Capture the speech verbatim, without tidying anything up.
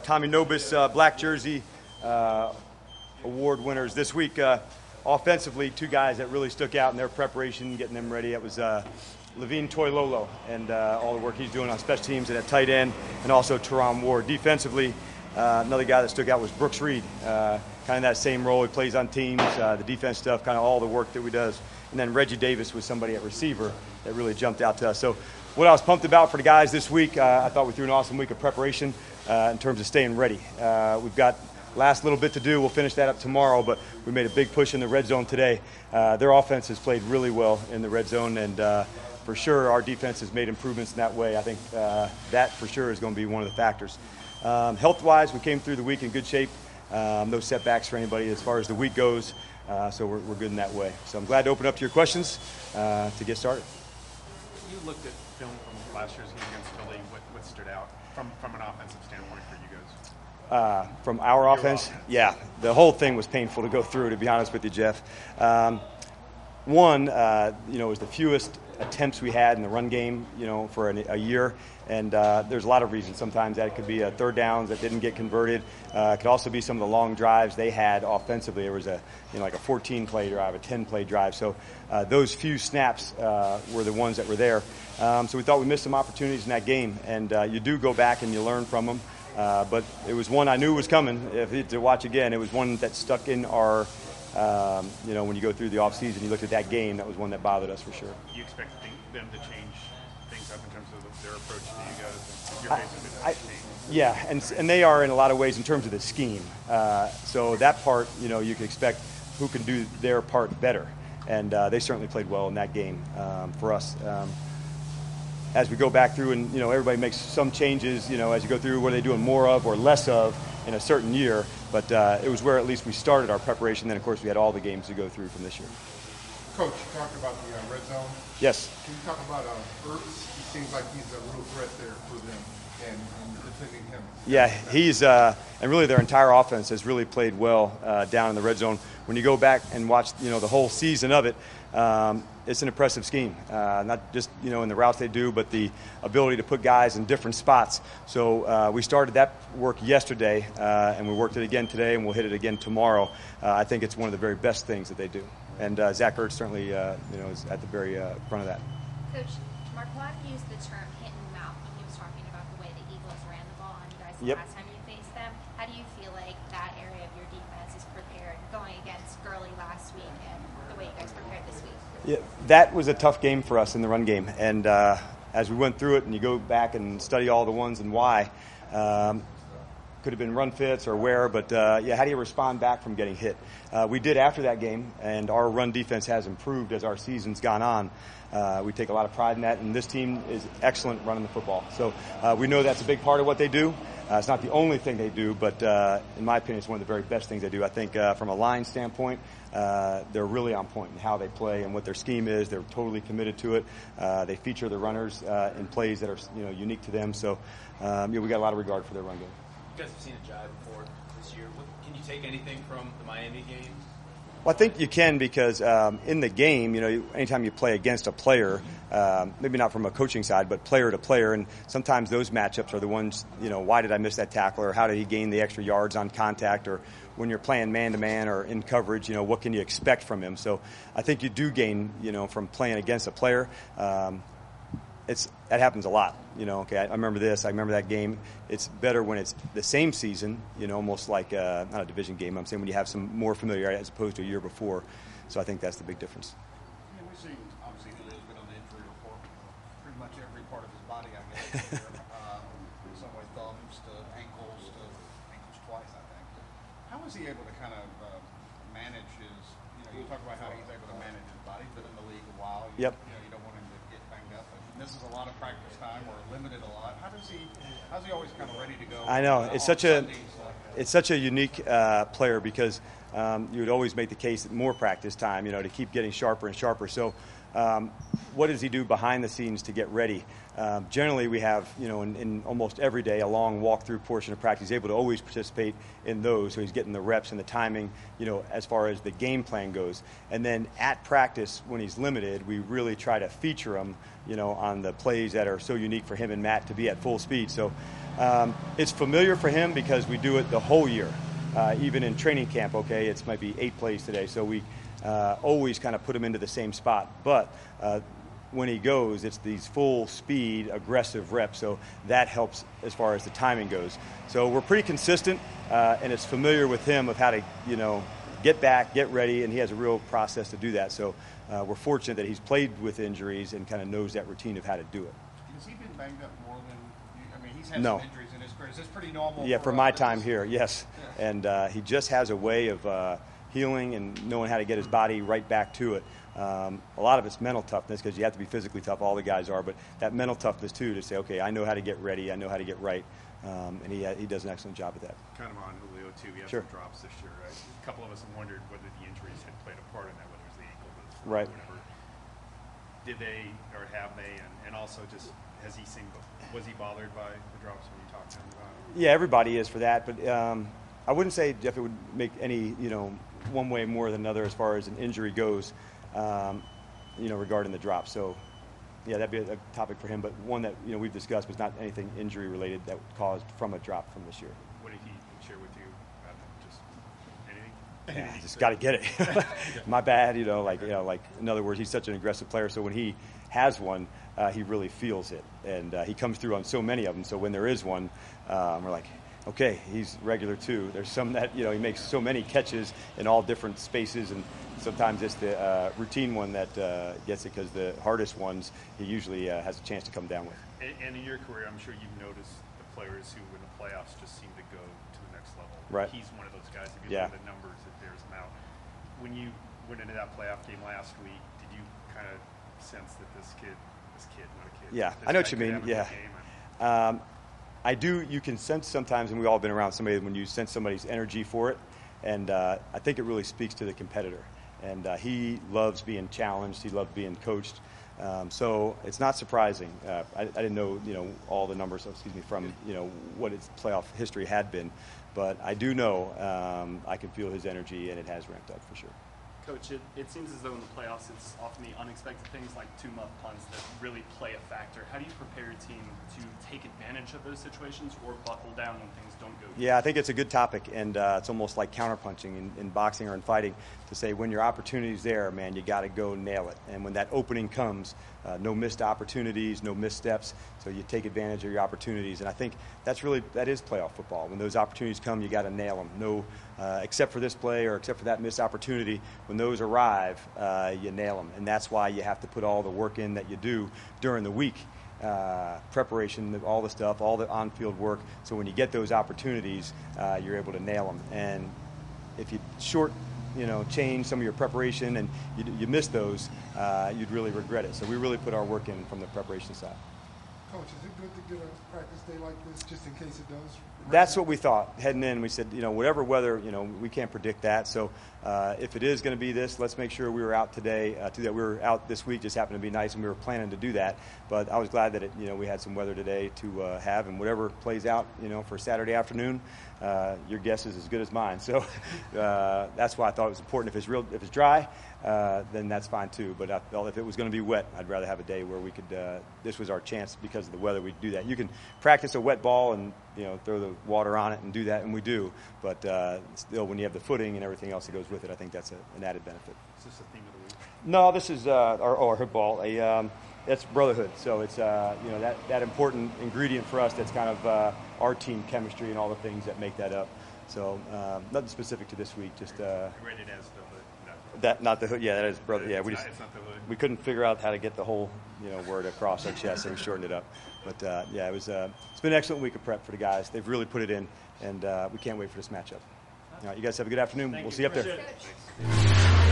Tommy Nobis uh, Black Jersey uh, Award winners this week. Uh, offensively, two guys that really stuck out in their preparation, getting them ready. That was uh, Levine Toilolo and uh, all the work he's doing on special teams and at tight end, and also Teron Ward. Defensively, uh, another guy that stuck out was Brooks Reed. Uh, kind of that same role. He plays on teams, uh, the defense stuff, kind of all the work that he does. And then Reggie Davis was somebody at receiver that really jumped out to us. So what I was pumped about for the guys this week, uh, I thought we threw an awesome week of preparation uh, in terms of staying ready. Uh, we've got last little bit to do. We'll finish that up tomorrow, but we made a big push in the red zone today. Uh, their offense has played really well in the red zone, and uh, for sure our defense has made improvements in that way. I think uh, that for sure is going to be one of the factors. Um, health-wise, we came through the week in good shape. Um, no setbacks for anybody as far as the week goes, uh, so we're, we're good in that way. So I'm glad to open up to your questions uh, to get started. You looked at film from last year's game against Philly. What, what stood out from, from an offensive standpoint for you guys? Uh, from our offense, offense, yeah, the whole thing was painful to go through, to be honest with you, Jeff. Um, one, uh, you know, it was the fewest attempts we had in the run game, you know, for an, a year, and uh, there's a lot of reasons. Sometimes that could be a third downs that didn't get converted. Uh, it could also be some of the long drives they had offensively. There was a, you know, like a fourteen play drive, a ten play drive. So uh, those few snaps uh, were the ones that were there. Um, so we thought we missed some opportunities in that game, and uh, you do go back and you learn from them. Uh, but it was one I knew was coming. If to watch again, it was one that stuck in our. Um, you know, when you go through the offseason, you looked at that game, that was one that bothered us for sure. You expect them to change things up in terms of their approach to you guys? Your face I, I, yeah, and and they are in a lot of ways in terms of the scheme. Uh, so that part, you know, you can expect who can do their part better. And uh, they certainly played well in that game um, for us. Um, as we go back through and, you know, everybody makes some changes, you know, as you go through what are they doing more of or less of in a certain year. But uh, it was where at least we started our preparation. Then, of course, we had all the games to go through from this year. Coach, you talked about the uh, red zone. Yes. Can you talk about uh, Ertz? He seems like he's a real threat there for them and, and defending him. Yeah, he's uh, and really their entire offense has really played well uh, down in the red zone. When you go back and watch, you know, the whole season of it, um, it's an impressive scheme. Uh, not just, you know, in the routes they do, but the ability to put guys in different spots. So uh, we started that work yesterday, uh, and we worked it again today, and we'll hit it again tomorrow. Uh, I think it's one of the very best things that they do. And uh, Zach Ertz certainly, uh, you know, is at the very uh, front of that. Coach, Mark Black used the term hit and mouth when he was talking about the way the Eagles ran the ball on you guys the yep. last time you faced them. How do you feel like that area of your defense is prepared going against Gurley last week and the way you guys prepared this week? Yeah, that was a tough game for us in the run game. And uh, as we went through it and you go back and study all the ones and why, um, could have been run fits or where, but uh, yeah, how do you respond back from getting hit? Uh, we did after that game, and our run defense has improved as our season's gone on. Uh, we take a lot of pride in that, and this team is excellent running the football. So uh, we know that's a big part of what they do. Uh, it's not the only thing they do, but uh, in my opinion, it's one of the very best things they do. I think uh, from a line standpoint, uh, they're really on point in how they play and what their scheme is. They're totally committed to it. Uh, they feature the runners uh, in plays that are, you know, unique to them. So um, yeah, we got a lot of regard for their run game. You guys have seen a jive before this year. What, can you take anything from the Miami game? Well, I think you can because um, in the game, you know, anytime you play against a player, um, maybe not from a coaching side, but player to player, and sometimes those matchups are the ones, you know, why did I miss that tackle, or how did he gain the extra yards on contact, or when you're playing man-to-man or in coverage, you know, what can you expect from him? So I think you do gain, you know, from playing against a player. Um, It's that happens a lot, you know. Okay, I, I remember this. I remember that game. It's better when it's the same season, you know, almost like uh, not a division game. I'm saying when you have some more familiarity as opposed to a year before. So I think that's the big difference. Yeah, we've seen obviously Julio's been on the injury report, pretty much every part of his body, I guess. uh, in some way, thumbs to ankles to ankles twice, I think. How is he able to kind of uh, manage his? You know, you talk about how he's able to manage his body. He's been in the league a while. You, yep. You know, you don't want him to get banged up. This is a lot of practice time or limited a lot. How does he? How's he always kind of ready to go? I know it's such a Sundays, like it's such a unique uh, player because um, you would always make the case that more practice time, you know, to keep getting sharper and sharper. So, um, what does he do behind the scenes to get ready? um, generally we have, you know, in, in almost every day a long walkthrough portion of practice. He's able to always participate in those, so he's getting the reps and the timing, you know, as far as the game plan goes. And then at practice, when he's limited, we really try to feature him, you know, on the plays that are so unique for him and Matt to be at full speed. So um, it's familiar for him because we do it the whole year. Uh, even in training camp, okay, it's might be eight plays today, so we uh, always kind of put him into the same spot. But uh, when he goes, it's these full speed, aggressive reps, so that helps as far as the timing goes. So we're pretty consistent, uh, and it's familiar with him of how to, you know, get back, get ready, and he has a real process to do that. So uh, we're fortunate that he's played with injuries and kind of knows that routine of how to do it. Has he been banged up more than you, I mean, he's had No. some injuries in his career. Is this pretty normal? Yeah, for, for uh, my this time is- here, yes. And uh, he just has a way of uh, healing and knowing how to get his body right back to it. Um, a lot of it's mental toughness because you have to be physically tough, all the guys are, but that mental toughness too to say, okay, I know how to get ready, I know how to get right, um, and he, he does an excellent job at that. Kind of on Julio too. He had Sure. some drops this year. Right? A couple of us have wondered whether the injuries had played a part in that, whether it was the ankle, the foot, Right. whatever. Did they or have they? And, and also, just has he seen? Was he bothered by the drops when you talked to him about it? Yeah, everybody is for that, but um, I wouldn't say, Jeff, it would make any, you know, one way more than another as far as an injury goes, um, you know, regarding the drop. So, yeah, that'd be a, a topic for him, but one that, you know, we've discussed was not anything injury related that caused from a drop from this year. What did he share with you about that? Just anything? Yeah, just got to get it. My bad, you know, like, you know, like, in other words, he's such an aggressive player, so when he has one, uh, he really feels it, and uh, he comes through on so many of them, so when there is one, um, we're like, okay, he's regular too. There's some that, you know, he makes so many catches in all different spaces, and sometimes it's the uh, routine one that uh, gets it because the hardest ones he usually uh, has a chance to come down with. And, and in your career, I'm sure you've noticed the players who, in the playoffs, just seem to go to the next level. Right. He's one of those guys. If you Yeah. look at the numbers, it bears them out. When you went into that playoff game last week, did you kind of sense that this kid, this kid, not a kid, Yeah, this I know guy what you could mean. have a Yeah. good game and- Um, I do. You can sense sometimes, and we've all been around somebody when you sense somebody's energy for it, and uh, I think it really speaks to the competitor. And uh, he loves being challenged. He loves being coached. Um, so it's not surprising. Uh, I, I didn't know, you know, all the numbers. Excuse me, from you know what his playoff history had been, but I do know um, I can feel his energy, and it has ramped up for sure. Coach, it, it seems as though in the playoffs it's often the unexpected things like two muff punts that really play a factor. How do you prepare your team to take advantage of those situations or buckle down when things don't go Yeah, I think it's a good topic, and uh, it's almost like counterpunching in, in boxing or in fighting to say when your opportunity's there, man, you got to go nail it. And when that opening comes, uh, no missed opportunities, no missteps, so you take advantage of your opportunities. And I think that's really, that is playoff football. When those opportunities come, you got to nail them. No, uh, except for this play or except for that missed opportunity, when those arrive, uh, you nail them. And that's why you have to put all the work in that you do during the week. Uh, preparation, all the stuff, all the on-field work. So when you get those opportunities, uh, you're able to nail them. And if you short, you know, change some of your preparation and you, you miss those, uh, you'd really regret it. So we really put our work in from the preparation side. Coach, is it good to get a practice day like this just in case it does? That's what we thought heading in. We said, you know, whatever weather, you know, we can't predict that. So uh, if it is going to be this, let's make sure we were out today. Uh, to that, we were out this week. Just happened to be nice, and we were planning to do that. But I was glad that it, you know, we had some weather today to uh, have, and whatever plays out, you know, for Saturday afternoon, uh, your guess is as good as mine. So uh, that's why I thought it was important. If it's real, if it's dry, uh, then that's fine too. But I felt if it was going to be wet, I'd rather have a day where we could. Uh, this was our chance because of the weather. We'd do that. You can practice a wet ball and, you know, throw the water on it and do that, and we do. But uh, still, when you have the footing and everything else that goes with it, I think that's a, an added benefit. Is this the theme of the week? No, this is uh, our, oh, our hood ball. A, um, that's brotherhood. So it's uh, you know that, that important ingredient for us. That's kind of uh, our team chemistry and all the things that make that up. So um, nothing specific to this week. Just uh, I read it as the hood. No. that, not the hood. Yeah, that is brother. Yeah, we It's just not- it's not the hood. we couldn't figure out how to get the whole you know word across our chest, so we shortened it up. But uh, yeah, it was. Uh, it's been an excellent week of prep for the guys. They've really put it in, and uh, we can't wait for this matchup. All right, you guys have a good afternoon. Thank we'll you. see you up there. Appreciate it.